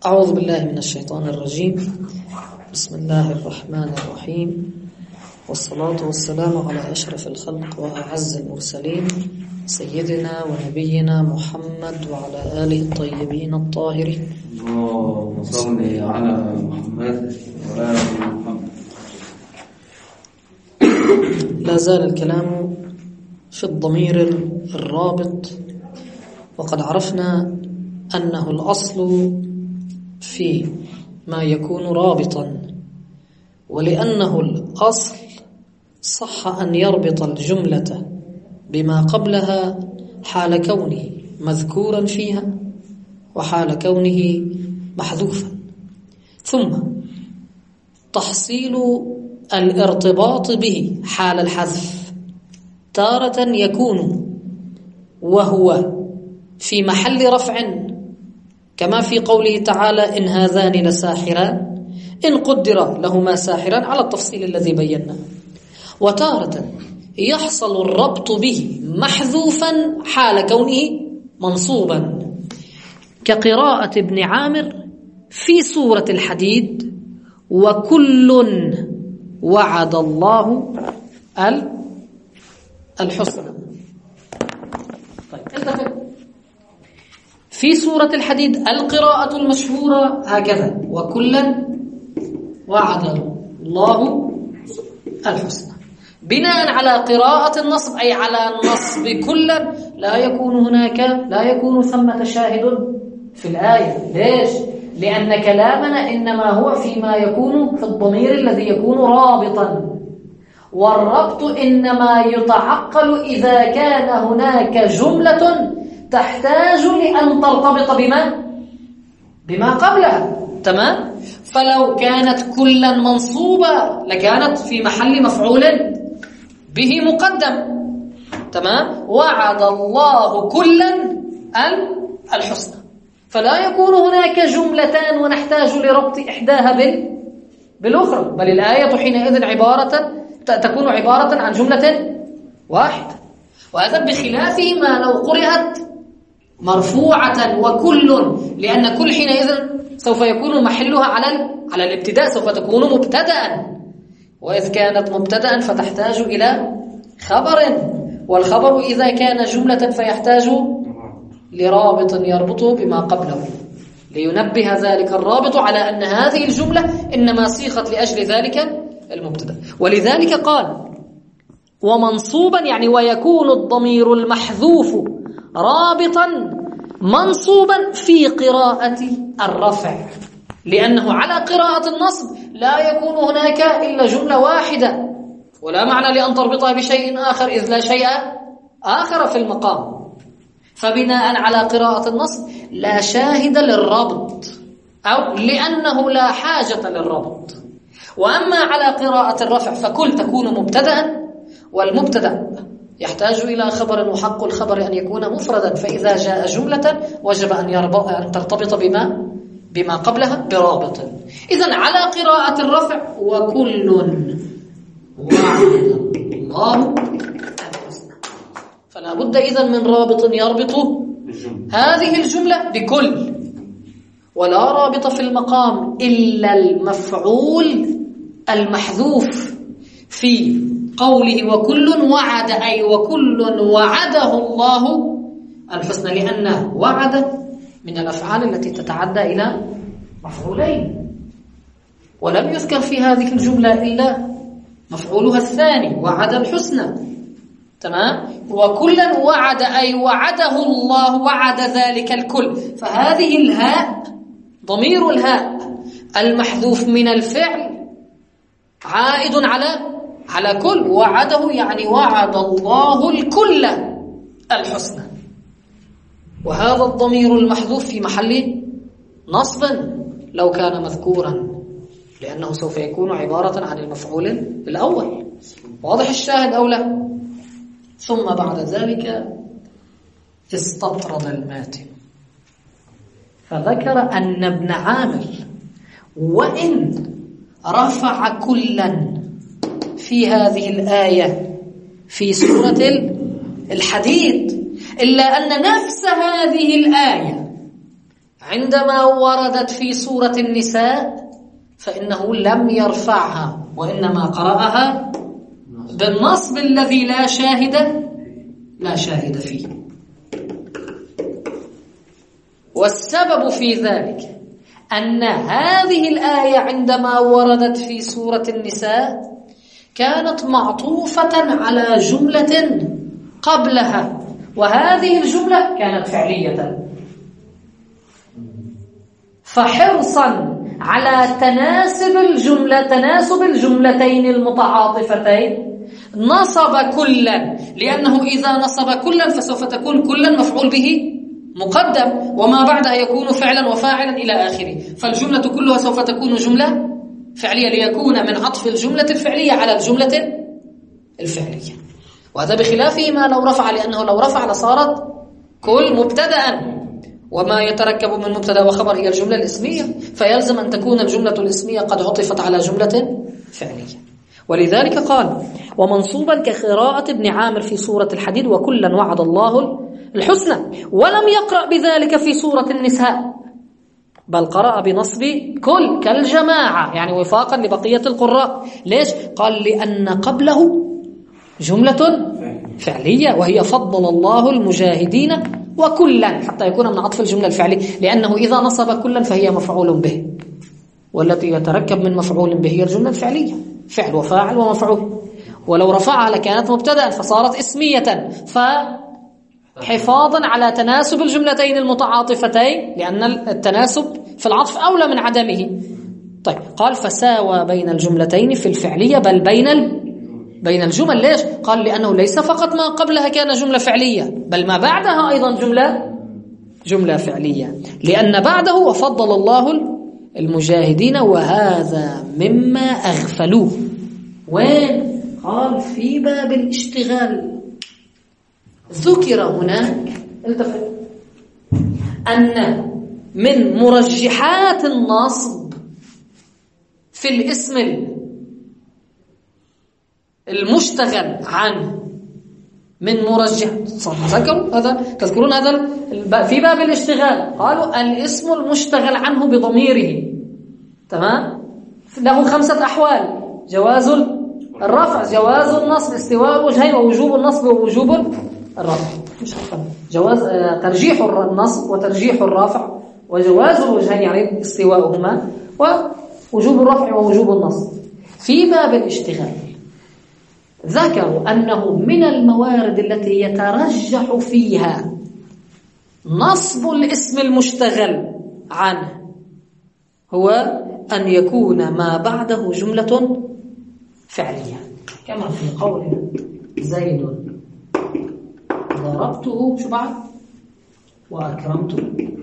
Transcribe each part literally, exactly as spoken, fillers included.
أعوذ بالله من الشيطان الرجيم. بسم الله الرحمن الرحيم، والصلاة والسلام على أشرف الخلق وأعز المرسلين سيدنا ونبينا محمد وعلى آله الطيبين الطاهرين. اللهم صل على محمد وآل محمد. لا زال الكلام في الضمير الرابط، وقد عرفنا أنه الأصل في ما يكون رابطا، ولأنه الأصل صح أن يربط الجملة بما قبلها حال كونه مذكورا فيها وحال كونه محذوفا، ثم تحصيل الارتباط به حال الحذف تارة يكون وهو في محل رفع كما في قوله تعالى إن هذان لساحران إن قدر لهما ساحران على التفصيل الذي بيناه، وتارة يحصل الربط به محذوفا حال كونه منصوبا كقراءة ابن عامر في سورة الحديد وكل وعد الله الحسنى. طيب في سورة الحديد القراءة المشهورة هكذا وكلا وعد الله الحسنى، بناء على قراءة النصب أي على نصب كلا لا يكون هناك لا يكون ثمة شاهد في الآية. ليش؟ لأن كلامنا إنما هو فيما يكون في الضمير الذي يكون رابطا، والربط إنما يتعقل إذا كان هناك جملة تحتاج لأن ترتبط بما بما قبلها. تمام؟ فلو كانت كلا منصوبة لكانت في محل مفعول به مقدم. تمام؟ وعد الله كلا الحسنى، فلا يكون هناك جملتان ونحتاج لربط إحداها بال بالأخرى، بل الآية حينئذ عبارة تكون عبارة عن جملة واحدة. وهذا بخلافه ما لو قرأت مرفوعة وكل، لأن كل حينئذ سوف يكون محلها على على الابتداء، سوف تكون مبتدأ، وإذ كانت مبتدأ فتحتاج إلى خبر، والخبر إذا كان جملة فيحتاج لرابط يربطه بما قبله لينبه ذلك الرابط على أن هذه الجملة إنما صيغت لأجل ذلك المبتدأ. ولذلك قال ومنصوبا يعني ويكون الضمير المحذوف رابطا منصوبا في قراءة الرفع، لأنه على قراءة النصب لا يكون هناك إلا جملة واحدة، ولا معنى لأن تربطها بشيء آخر إذ لا شيء آخر في المقام. فبناء على قراءة النصب لا شاهد للربط، أو لأنه لا حاجة للربط. وأما على قراءة الرفع فكل تكون مبتدأ، والمبتدأ يحتاج إلى خبر، وحق الخبر أن يكون مفردا، فإذا جاء جملة وجب أن, أن ترتبط بما بما قبلها برابط. إذن على قراءة الرفع وكل وعد الله الحسنى، فلا بد إذن من رابط يربط هذه الجملة بكل، ولا رابط في المقام إلا المفعول المحذوف في قوله وكل وعد أي وكل وعده الله الحسنى، لأن وعد من الأفعال التي تتعدى إلى مفعولين، ولم يذكر في هذه الجملة إلا مفعولها الثاني وعد الحسنى. تمام؟ وكلا وعد أي وعده الله وعد ذلك الكل، فهذه الهاء ضمير الهاء المحذوف من الفعل عائد على على كل، وعده يعني وعد الله الكل الحسنى، وهذا الضمير المحذوف في محل نصب لو كان مذكورا، لأنه سوف يكون عبارة عن المفعول الأول. واضح الشاهد أو لا؟ ثم بعد ذلك استطرد الماتن فذكر أن ابن عامر وإن رفع كلا في هذه الآية في سورة الحديد، إلا أن نفس هذه الآية عندما وردت في سورة النساء فإنه لم يرفعها وإنما قرأها بالنصب الذي لا شاهد لا شاهد فيه. والسبب في ذلك أن هذه الآية عندما وردت في سورة النساء كانت معطوفة على جملة قبلها، وهذه الجملة كانت فعلية، فحرصا على تناسب الجملة تناسب الجملتين المتعاطفتين نصب كلا، لأنه إذا نصب كلا فسوف تكون كلا مفعول به مقدم وما بعدها يكون فعلا وفاعلا إلى آخره، فالجملة كلها سوف تكون جملة فعلية ليكون من عطف الجملة الفعلية على الجملة الفعلية. وهذا بخلافه ما لو رفع، لأنه لو رفع لصارت كل مبتدأ، وما يتركب من مبتدأ وخبر هي الجملة الاسمية، فيلزم أن تكون الجملة الاسمية قد عطفت على جملة فعلية. ولذلك قال ومنصوبا كقراءة ابن عامر في سورة الحديد وكلا وعد الله الحسنى، ولم يقرأ بذلك في سورة النساء بل قرأ بنصب كل كالجماعة، يعني وفاقا لبقية القراء. ليش؟ قال لأن قبله جملة فعلية وهي فضل الله المجاهدين وكلا، حتى يكون من عطف الجملة الفعلية، لأنه إذا نصب كلا فهي مفعول به، والتي يتركب من مفعول به هي الجملة الفعلية، فعل وفاعل ومفعول. ولو رفعها لكانت مبتدأ فصارت اسمية، فحفاظا على تناسب الجملتين المتعاطفتين، لأن التناسب في العطف أولى من عدمه. طيب قال فساوى بين الجملتين في الفعلية بل بين ال... بين الجمل. ليش؟ قال لأنه ليس فقط ما قبلها كان جملة فعلية بل ما بعدها أيضا جملة جملة فعلية، لأن بعده وفضل الله المجاهدين وهذا مما أغفلوه. وين؟ قال في باب الاشتغال. ذكر هناك التفت أن من مرجحات النصب في الاسم المشتغل عنه من مرجح، تذكروا هذا تذكرون هذا في باب الاشتغال قالوا الاسم المشتغل عنه بضميره، تمام، له خمسة أحوال: جواز الرفع، جواز النصب، استواء الوجهين، ووجوب النصب ووجوب الرفع. مش عارفة. جواز ترجيح النصب وترجيح الرفع وجواز الوجهين يعني استواءهما، ووجوب الرفع ووجوب النصب. في باب الاشتغال ذكروا أنه من الموارد التي يترجح فيها نصب الاسم المشتغل عنه هو أن يكون ما بعده جملة فعلية، كما في قولنا زيد ضربته شو بعد وأكرمته.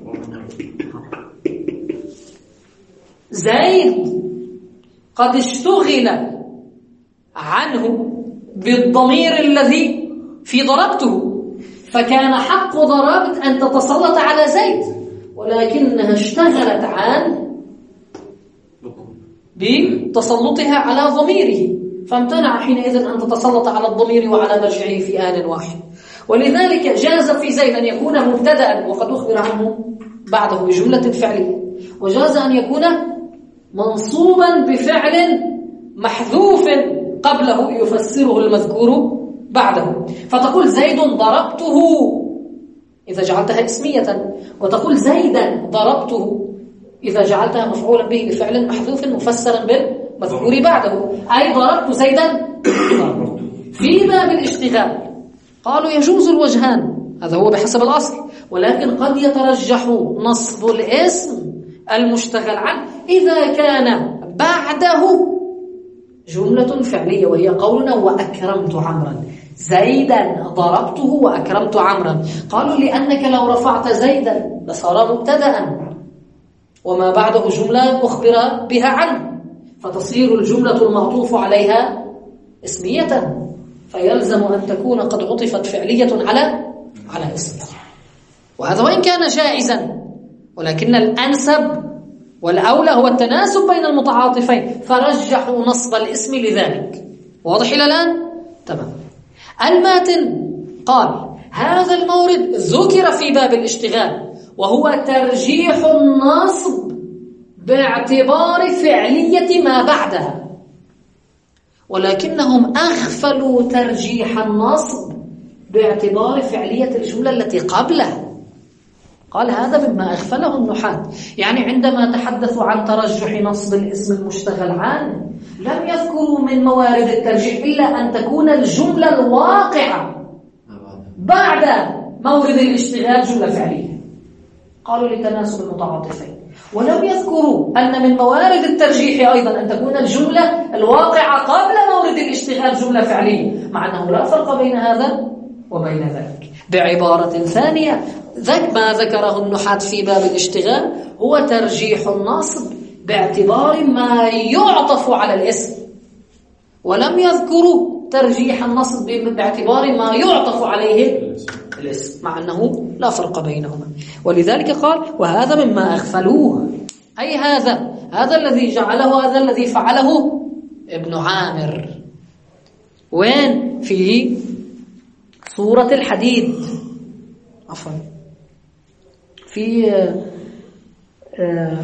زيد قد اشتغل عنه بالضمير الذي في ضربته، فكان حق ضربت أن تتسلط على زيد، ولكنها اشتغلت عن بتسلطها على ضميره، فامتنع حينئذ أن تتسلط على الضمير وعلى مرجعه في آن واحد. ولذلك جاز في زيد أن يكون مبتدأ وقد أخبر عنه بعده بجملة فعلية، وجاز أن يكون منصوبا بفعل محذوف قبله يفسره المذكور بعده، فتقول زيد ضربته إذا جعلتها اسمية، وتقول زيدا ضربته إذا جعلتها مفعولا به بفعل محذوف مفسرا بالمذكور بعده، أي ضربت زيدا. في باب الاشتغال قالوا يجوز الوجهان، هذا هو بحسب الأصل، ولكن قد يترجح نصب الاسم المشتغل عنه إذا كان بعده جملة فعلية، وهي قولنا وأكرمت عمرا، زيدا ضربته وأكرمت عمرا. قالوا لأنك لو رفعت زيدا لصار مبتدأ وما بعده جملة أخبر بها عنه، فتصير الجملة المعطوف عليها اسمية، فيلزم أن تكون قد عطفت فعلية على على اسم. وهذا وإن كان جائزا، ولكن الأنسب والأولى هو التناسب بين المتعاطفين، فرجحوا نصب الاسم لذلك. واضح إلى الآن؟ تمام. الماتن قال هذا المورد ذكر في باب الاشتغال، وهو ترجيح النصب باعتبار فعلية ما بعدها، ولكنهم أغفلوا ترجيح النصب باعتبار فعلية الجملة التي قبله. قال هذا مما أغفله النحاة. يعني عندما تحدثوا عن ترجح نصب الاسم المشتغل عنه لم يذكروا من موارد الترجيح إلا أن تكون الجملة الواقعة بعد مورد الاشتغال جملة فعلية. قالوا لتناسب المتعاطفين. ولم يذكروا أن من موارد الترجيح أيضا أن تكون الجملة الواقعة قبل مورد الاشتغال جملة فعلية، مع أنه لا فرق بين هذا وبين ذلك. بعبارة ثانية، ذاك ما ذكره النحاة في باب الاشتغال هو ترجيح النصب باعتبار ما يعطف على الاسم، ولم يذكروا ترجيح النصب باعتبار ما يعطف عليه الاسم، مع أنه لا فرق بينهما. ولذلك قال وهذا مما أغفلوه، أي هذا هذا الذي جعله، هذا الذي فعله ابن عامر. وين؟ في سورة الحديد، عفوا في آه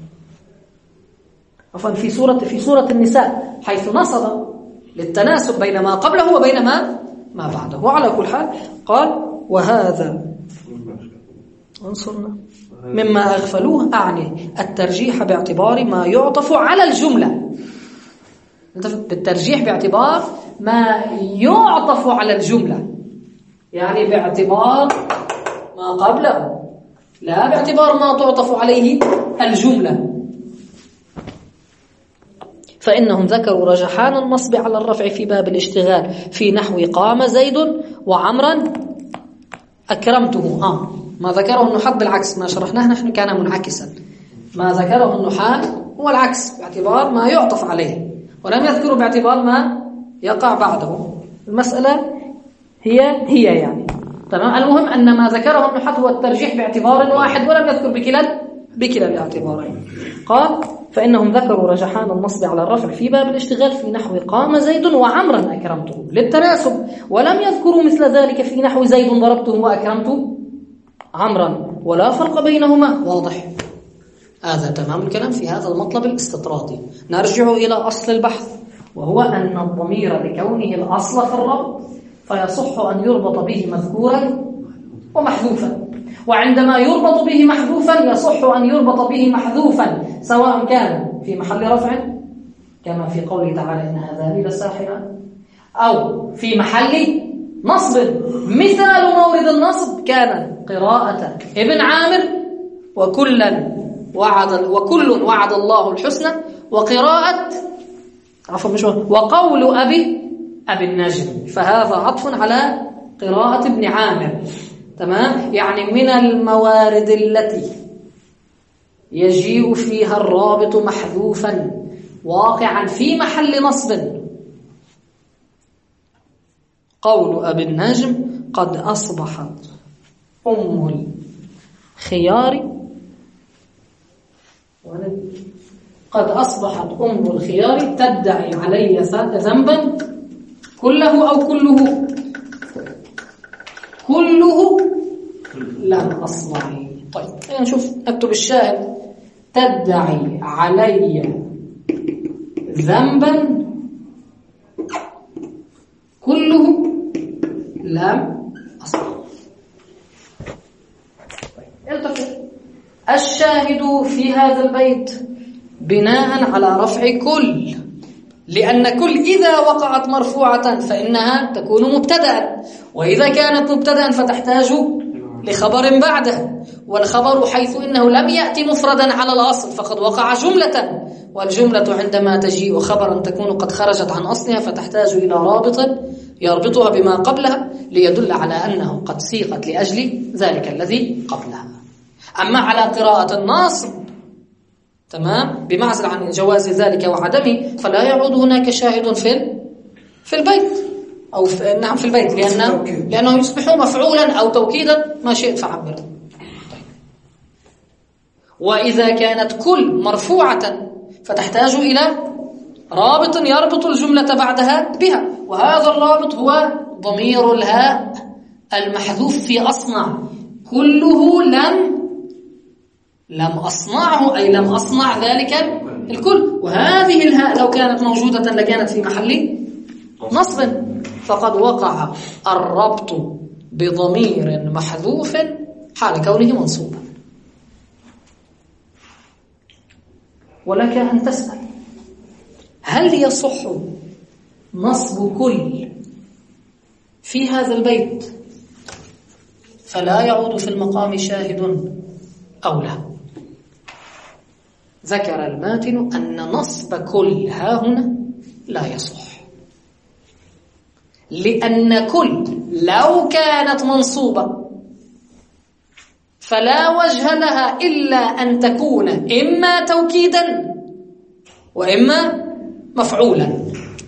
عفوا في سورة في سورة النساء، حيث نصب للتناسب بين ما قبله وبين ما ما بعده. وعلى كل حال قال وهذا انصرنا مما أغفلوه، أعني الترجيح باعتبار ما يعطف على الجملة، بالترجيح باعتبار ما يعطف على الجملة، يعني باعتبار ما قبله لا باعتبار ما تعطف عليه الجملة. فإنهم ذكروا رجحان النصب على الرفع في باب الاشتغال في نحو قام زيد وعمرا أكرمته. آه ما ذكره النحاة بالعكس، ما شرحناه نحن كان منعكسا. ما ذكره النحاة هو العكس باعتبار ما يعطف عليه، ولم يذكروا باعتبار ما يقع بعده. المسألة هي هي يعني تمام. المهم أن ما ذكره النحاة هو الترجيح باعتبار واحد، ولم يذكر بكلا بكلا الاعتبارين. قال فإنهم ذكروا رجحان النصب على الرفع في باب الاشتغال في نحو قام زيد وعمرا أكرمته للتناسب، ولم يذكروا مثل ذلك في نحو زيد ضربته وأكرمت عمرا، ولا فرق بينهما. واضح؟ هذا تمام الكلام في هذا المطلب الاستطرادي. نرجع إلى أصل البحث، وهو أن الضمير لكونه الأصل في الربط فيصح أن يربط به مذكورا ومحذوفا، وعندما يربط به محذوفا يصح أن يربط به محذوفا سواء كان في محل رفع كما في قوله تعالى إن هذان لساحران، أو في محل نصب. مثال مورد النصب كان قراءة ابن عامر وكلا وعد وكل وعد الله الحسنى، وقراءة عفوا مش وقول أبي أبي النجم، فهذا عطف على قراءة ابن عامر. تمام. يعني من الموارد التي يجيء فيها الرابط محذوفا واقعا في محل نصب قول أبي النجم قد أصبحت أم الخيار قد أصبحت أم الخيار تدعي علي ذنبا كله أو كله كله لم أصنعه. طيب نشوف نكتب الشاهد تدعي علي ذنبا كله لم أصنعه. التفت الشاهد في هذا البيت بناء على رفع كل، لأن كل إذا وقعت مرفوعة فإنها تكون مبتدأ، وإذا كانت مبتدأ فتحتاج لخبر بعده، والخبر حيث إنه لم يأتي مفردا على الأصل فقد وقع جملة، والجملة عندما تجيء خبرا تكون قد خرجت عن أصلها فتحتاج إلى رابط يربطها بما قبلها ليدل على أنه قد سيقت لأجل ذلك الذي قبلها. أما على قراءة الناصب تمام بمعزل عن جواز ذلك وعدمه فلا يعود هناك شاهد في في البيت أو في نعم في البيت، لأنه لأنه يصبح مفعولا أو توكيدا ما شئت فعبر. وإذا كانت كل مرفوعة فتحتاج إلى رابط يربط الجملة بعدها بها، وهذا الرابط هو ضمير الهاء المحذوف في أصنع كله لم لم أصنعه أي لم أصنع ذلك الكل. وهذه الهاء لو كانت موجودة لكانت في محل نصب، فقد وقع الربط بضمير محذوف حال كونه منصوبا. ولك أن تسأل هل يصح نصب كل في هذا البيت فلا يعود في المقام شاهد أو لا؟ ذكر الماتن أن نصب كل ها هنا لا يصح، لأن كل لو كانت منصوبة فلا وجه لها إلا أن تكون إما توكيدا وإما مفعولا،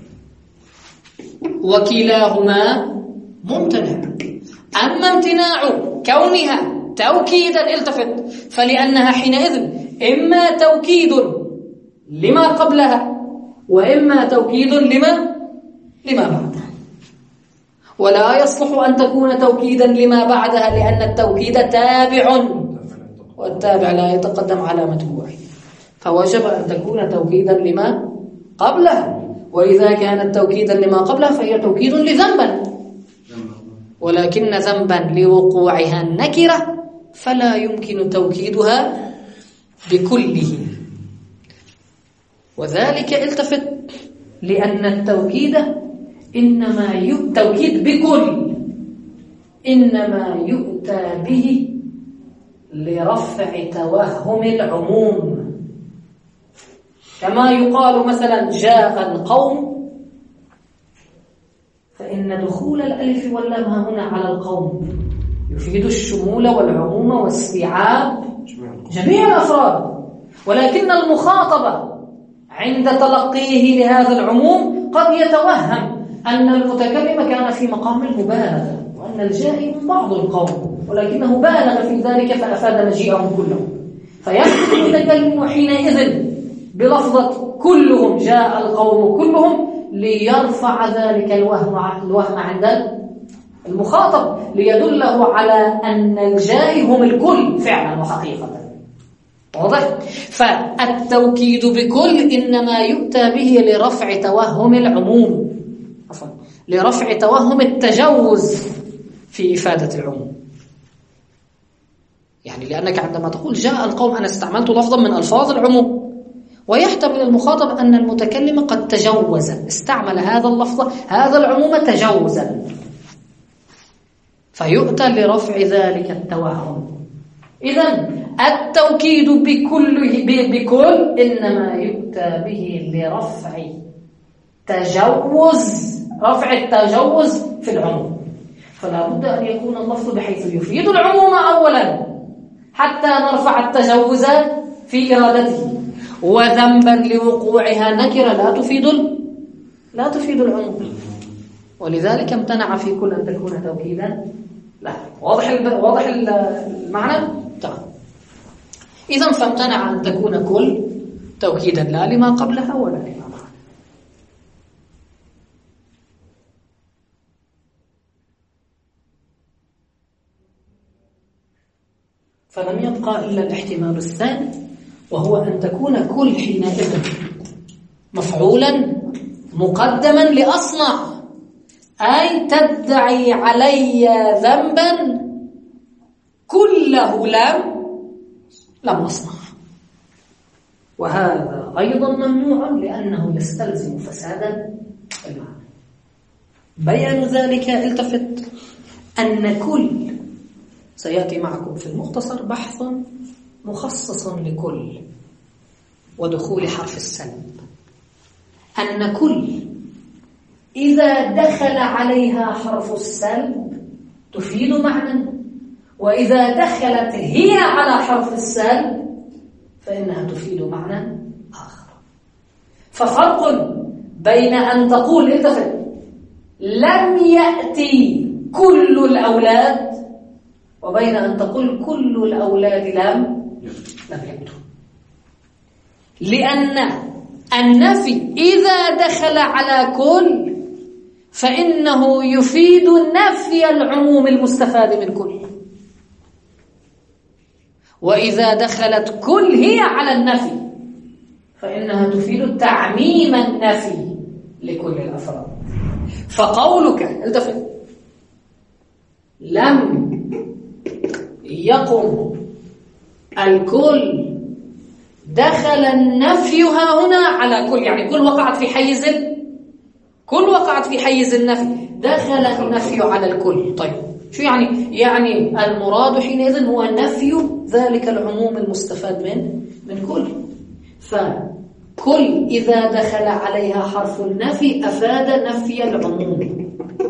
وكلاهما ممتنع. أما امتناع كونها توكيدا التفت فلأنها حينئذ إما توكيد لما قبلها وإما توكيد لما لما بعدها، ولا يصلح أن تكون توكيدا لما بعدها لأن التوكيد تابع والتابع لا يتقدم على متبوعه، فوجب أن تكون توكيدا لما قبلها. وإذا كانت توكيدا لما قبلها فهي توكيد لذنبا، ولكن ذنبا لوقوعها النكرة فلا يمكن توكيدها بكله. وذلك التفت لأن التوكيد إنما التوكيد بكل إنما يؤتى به لرفع توهم العموم، كما يقال مثلا جاء القوم، فإن دخول الألف واللام هنا على القوم يفيد الشمول والعموم واستيعاب جميع الأفراد، ولكن المخاطب عند تلقيه لهذا العموم قد يتوهم أن المتكلم كان في مقام المبالغة وأن الجاء من بعض القوم، ولكنه بالغ في ذلك فأفاد مجيئهم كلهم، فيحدث المتكلم حينئذ بلفظة كلهم جاء القوم كلهم ليرفع ذلك الوهم الوهم عند المخاطب، ليدله على أن الجاء هم الكل فعلا وحقيقة. واضح؟ فالتوكيد بكل إنما يؤتى به لرفع توهم العموم، عفوا لرفع توهم التجوز في إفادة العموم. يعني لأنك عندما تقول جاء القوم أنا استعملت لفظا من ألفاظ العموم، ويحتمل المخاطب أن المتكلم قد تجوز استعمل هذا اللفظ هذا العموم تجوزا، فيؤتى لرفع ذلك التوهم. إذن التوكيد بكل بكل إنما يؤتى به لرفع تجوز رفع التجوز في العموم، فلا بد أن يكون اللفظ بحيث يفيد العموم أولا حتى نرفع التجوز في إرادته، وذنبا لوقوعها نكرة لا تفيد لا تفيد العموم، ولذلك امتنع في كل أن تكون توكيدا لا. واضح واضح المعنى؟ تمام. إذن فامتنع أن تكون كل توكيدا لا لما قبلها ولا لما بعدها. فلم يبقى إلا الاحتمال الثاني، وهو أن تكون كل حينئذ مفعولا مقدما لأصنع، أي تدعي علي ذنبا كله لم لم أصنع، وهذا أيضا ممنوع لأنه يستلزم فسادا المعنى. بيان ذلك التفت أن كل سيأتي معكم في المختصر بحث مخصص لكل ودخول حرف السلب، أن كل إذا دخل عليها حرف السلب تفيد معنى، وإذا دخلت هي على حرف السلب فإنها تفيد معنى آخر. ففرق بين أن تقول التفت لم يأتي كل الأولاد وبين أن تقول كل الأولاد لم لم يأتوا، لأن النفي إذا دخل على كل فإنه يفيد نفي العموم المستفاد من كل، وإذا دخلت كل هي على النفي فإنها تفيد تعميم النفي لكل الأفراد. فقولك التفت لم يقم الكل دخل النفي ها هنا على كل، يعني كل وقعت في حيز كل وقعت في حيز النفي، دخل النفي على الكل. طيب شو يعني؟ يعني المراد حينئذ هو نفي ذلك العموم المستفاد من من كل. فكل إذا دخل عليها حرف النفي أفاد نفي العموم،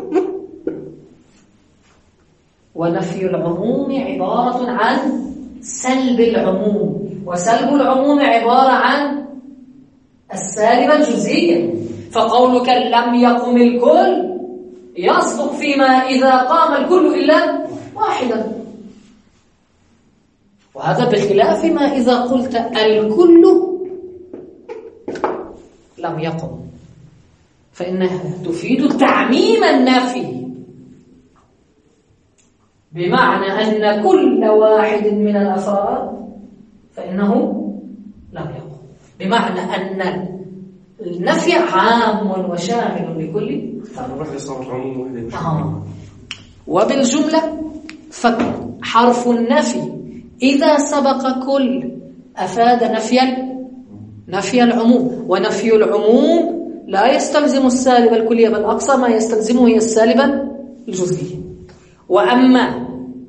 ونفي العموم عبارة عن سلب العموم، وسلب العموم عبارة عن السالبة الجزئية. فقولك لم يقم الكل يصدق فيما إذا قام الكل إلا واحدا، وهذا بخلاف ما إذا قلت الكل لم يقم، فإنها تفيد تعميم النفي، بمعنى أن كل واحد من الأفراد فإنه لم يقم، بمعنى أن النفي عام وشامل لكل فرد. آه. وبالجملة فحرف النفي إذا سبق كل أفاد نفي نفي العموم، ونفي العموم لا يستلزم السالب الكلية، بل أقصى ما يستلزمه هي السالبة الجزئية. وأما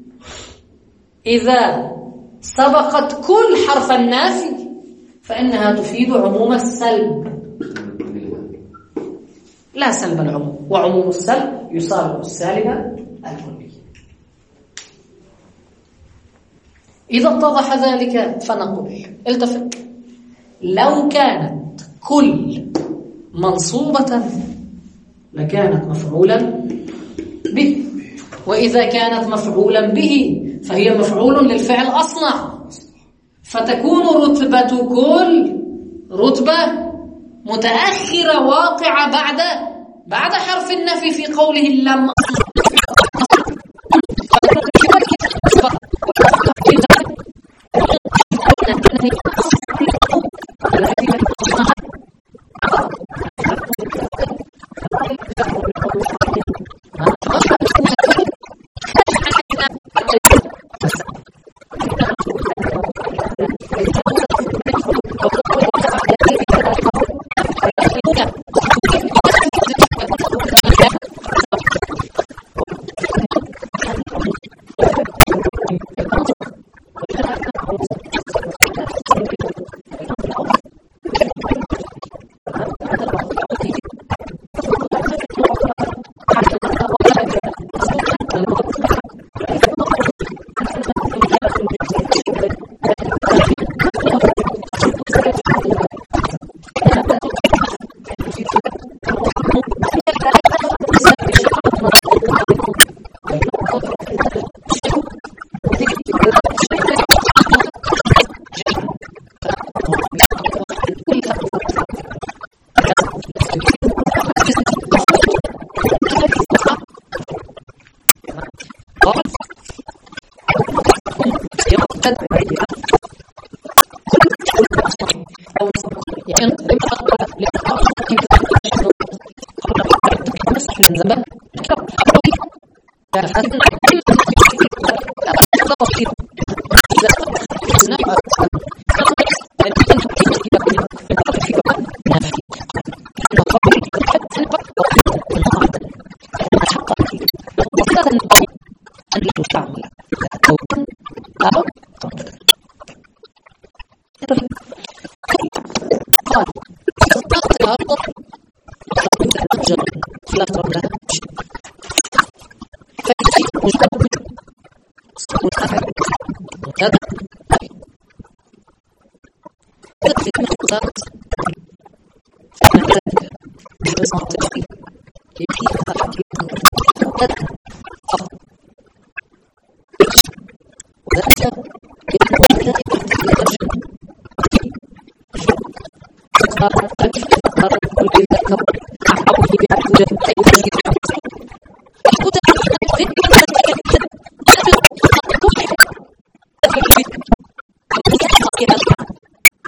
إذا سبقت كل حرف النافي فإنها تفيد عموم السلب لا سلب العموم، وعموم السلب يصالح السالبة الكلية. إذا اتضح ذلك فنقول التفت لو كانت كل منصوبة لكانت مفعولا به، وإذا كانت مفعولا به فهي مفعول للفعل أصنع، فتكون رتبة كل رتبة متأخرة واقعة بعد بعد حرف النفي في قوله لم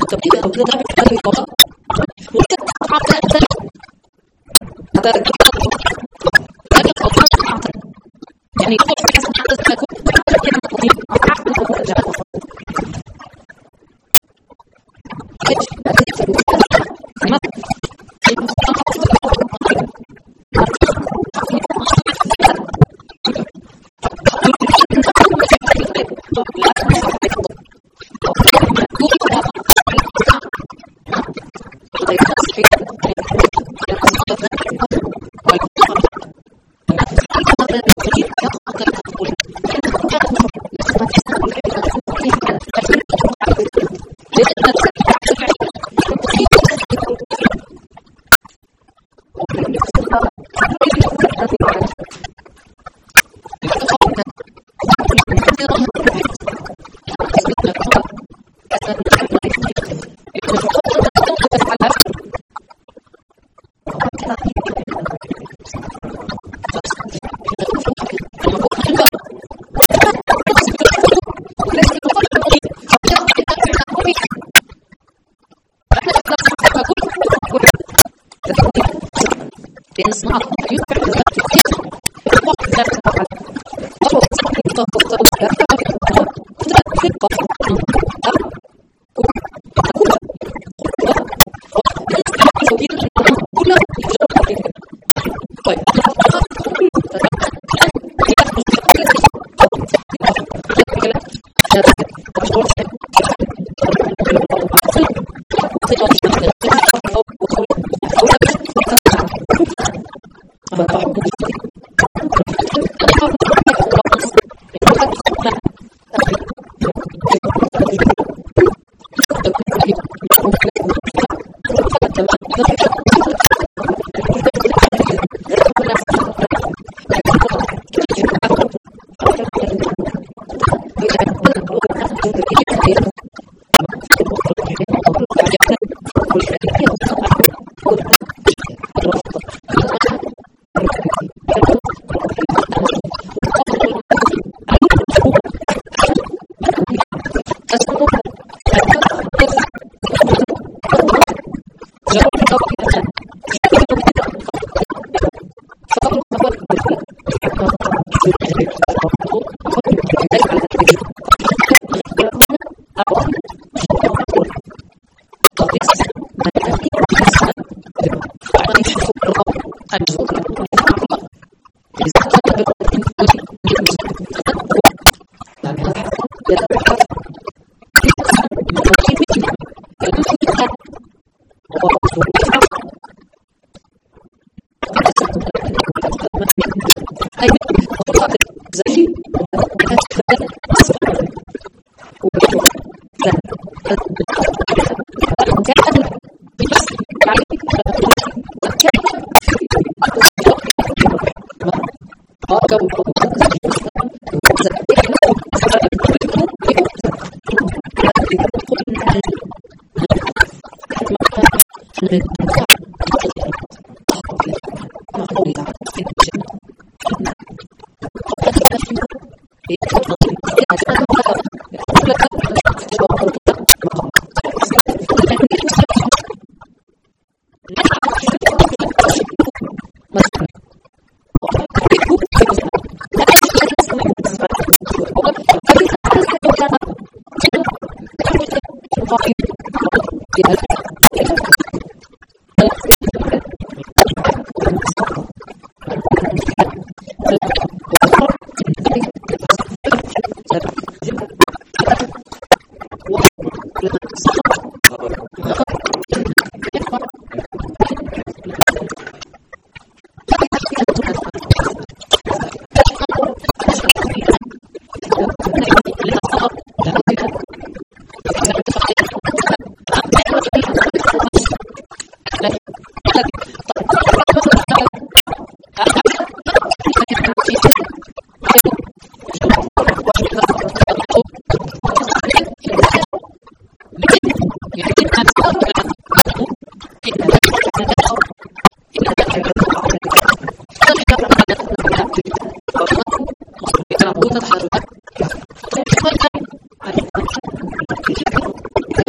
Thank you.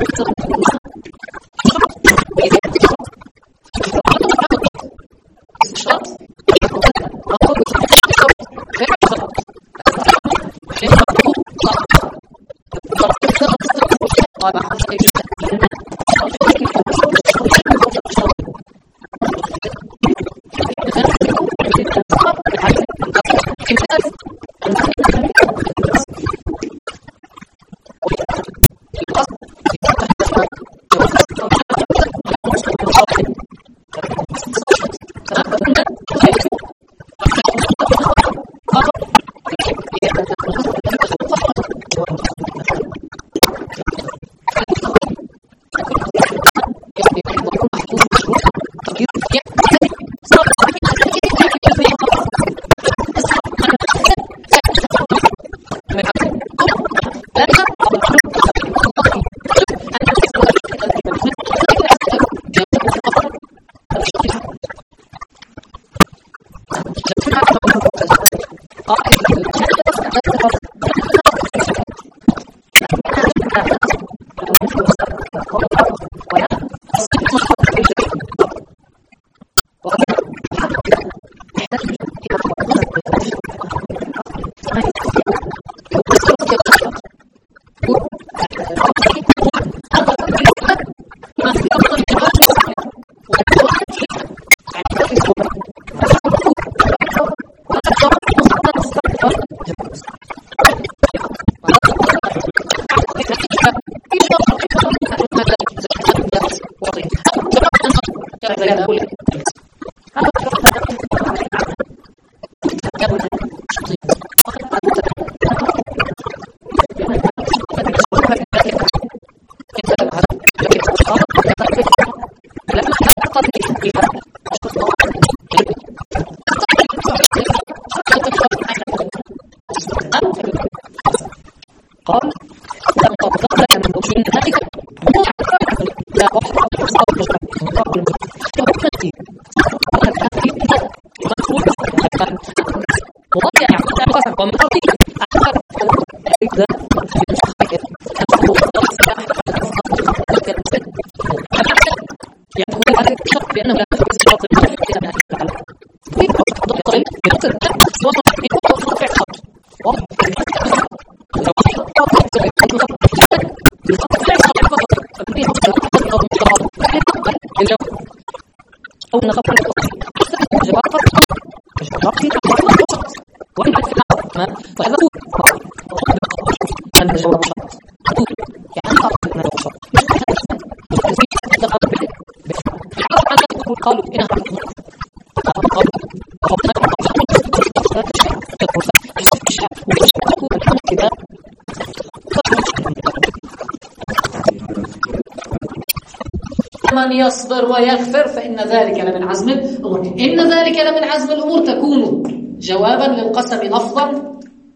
من يصبر ويغفر فإن ذلك لمن عزم الأمور. إن ذلك لمن عزم الأمور تكون جوابا للقسم لفظا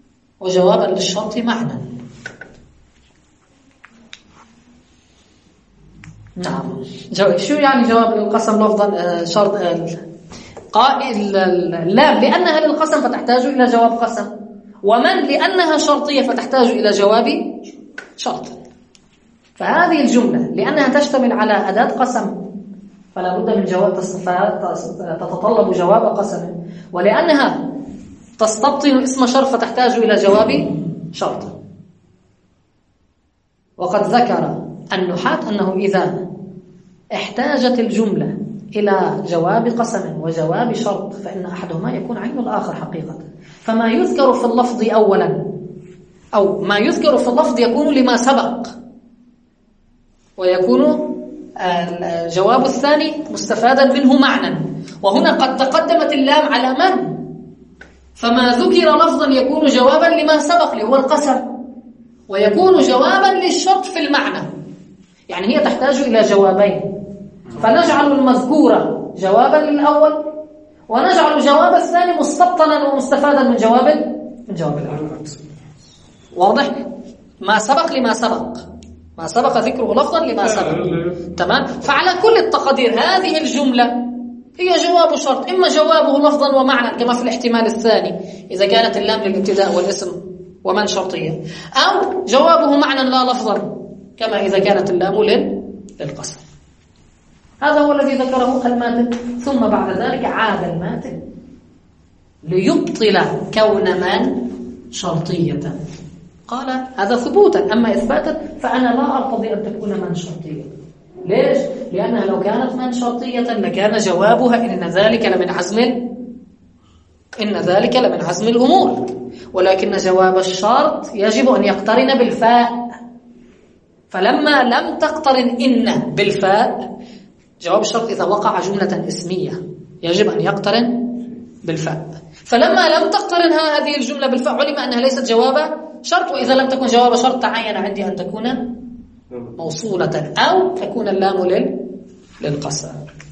وجوابا للشرط معنى. نعم. جواب. شو يعني جواب للقسم لفظا شرط؟ قائل اللام لأنها للقسم فتحتاج إلى جواب قسم، ومن لأنها شرطية فتحتاج إلى جواب شرط. فهذه الجملة لأنها تشتمل على أداة قسم فلا بد من جواب، تتطلب جواب قسم، ولأنها تستبطن اسم شرط فتحتاج إلى جواب شرط. وقد ذكر النحاة أنه إذا احتاجت الجملة إلى جواب قسم وجواب شرط فإن أحدهما يكون عين الآخر حقيقة. فما يذكر في اللفظ أولا أو ما يذكر في اللفظ يكون لما سبق، ويكون الجواب الثاني مستفادا منه معنى. وهنا قد تقدمت اللام على من، فما ذكر لفظا يكون جوابا لما سبق اللي هو القسم، ويكون جوابا للشرط في المعنى. يعني هي تحتاج إلى جوابين، فنجعل المذكور جوابا للأول ونجعل جواب الثاني مستبطنا ومستفادا من جواب من جواب الأول. واضح؟ ما سبق لما سبق، ما سبق ذكره لفظا لما سبق. تمام؟ فعلى كل التقدير هذه الجملة هي جواب شرط، إما جوابه لفظا ومعنى كما في الاحتمال الثاني إذا كانت اللام للابتداء والاسم ومن شرطية، أو جوابه معنى لا لفظا كما إذا كانت اللام للقسم. هذا هو الذي ذكره الماتن. ثم بعد ذلك عاد الماتن ليبطل كون من شرطية. قال هذا ثبوتا، أما إثباتا فأنا لا أرتضي أن تكون من شرطية. ليش؟ لأنها لو كانت من شرطية لكان جوابها إن ذلك لمن عزم إن ذلك لمن عزم الأمور، ولكن جواب الشرط يجب أن يقترن بالفاء، فلما لم تقترن إن بالفاء، جواب الشرط إذا وقع جملة اسمية يجب أن يقترن بالفاء، فلما لم تقترن هذه الجملة بالفاء علم أنها ليست جواب شرط، وإذا لم تكن جواب شرط تعين عندي أن تكون موصولة أو تكون اللام للقسم.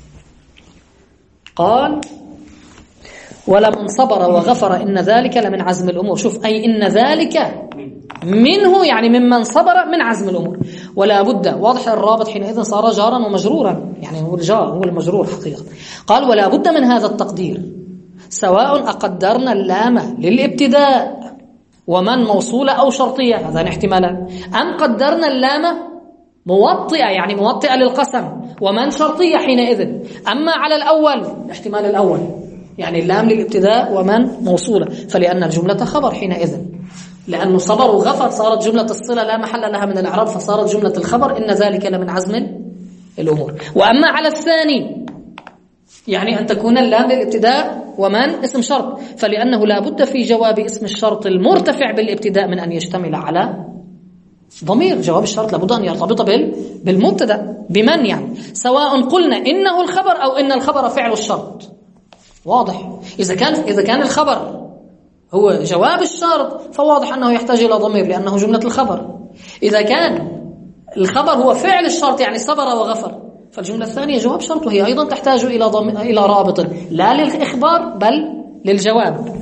قال ولمن صبر وغفر إن ذلك لمن عزم الأمور. شوف، أي إن ذلك منه يعني ممن صبر من عزم الأمور، ولا بد. واضح الرابط حينئذ صار جارا ومجرورا، يعني هو الجار هو المجرور حقيقة. قال ولا بد من هذا التقدير، سواء أقدرنا اللام للابتداء ومن موصولة أو شرطية، هذان احتمالان، أم قدرنا اللام موطئة يعني موطئة للقسم ومن شرطية حينئذ. أما على الأول الاحتمال الأول يعني اللام للابتداء ومن موصولة، فلأن الجملة خبر حينئذ، لأنه صبر وغفر صارت جملة الصلة لا محل لها من الإعراب، فصارت جملة الخبر إن ذلك لمن عزم الأمور. وأما على الثاني يعني أن تكون اللام للابتداء ومن اسم شرط، فلأنه لا بد في جواب اسم الشرط المرتفع بالابتداء من أن يشتمل على ضمير. جواب الشرط لابد أن يرتبط بالمبتدأ بمن، يعني سواء قلنا إنه الخبر أو إن الخبر فعل الشرط. واضح؟ إذا كان إذا كان الخبر هو جواب الشرط فواضح أنه يحتاج إلى ضمير لأنه جملة الخبر. إذا كان الخبر هو فعل الشرط يعني صبر وغفر، فالجملة الثانية جواب شرط وهي أيضا تحتاج إلى ضم... إلى رابط لا للإخبار بل للجواب،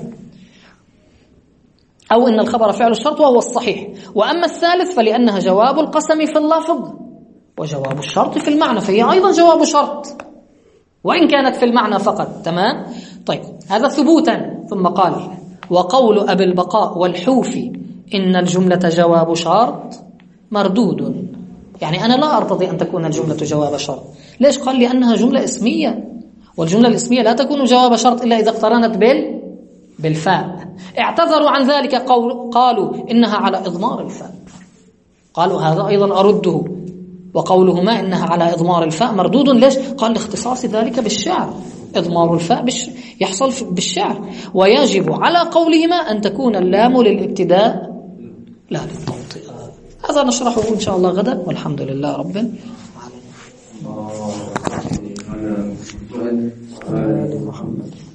أو إن الخبر فعل الشرط وهو الصحيح. وأما الثالث فلأنها جواب القسم في اللفظ وجواب الشرط في المعنى، فهي أيضا جواب شرط وإن كانت في المعنى فقط. تمام؟ طيب، هذا ثبوتا. ثم قال وقول أبي البقاء والحوفي إن الجملة جواب شرط مردود، يعني أنا لا أرتضي أن تكون الجملة جواب شرط. ليش؟ قال لأنها جملة اسمية، والجملة الاسمية لا تكون جواب شرط إلا إذا اقترنت بال بالفاء. اعتذروا عن ذلك، قول قالوا إنها على إضمار الفاء، قالوا هذا أيضا أرده. وقولهما إنها على إضمار الفاء مردود. ليش؟ قال لاختصاص ذلك بالشعر، إضمار الفاء بش يحصل بالشعر، ويجب على قولهما أن تكون اللام للابتداء لا للتوطئة. هذا نشرحه إن شاء الله غدا، والحمد لله رب العالمين.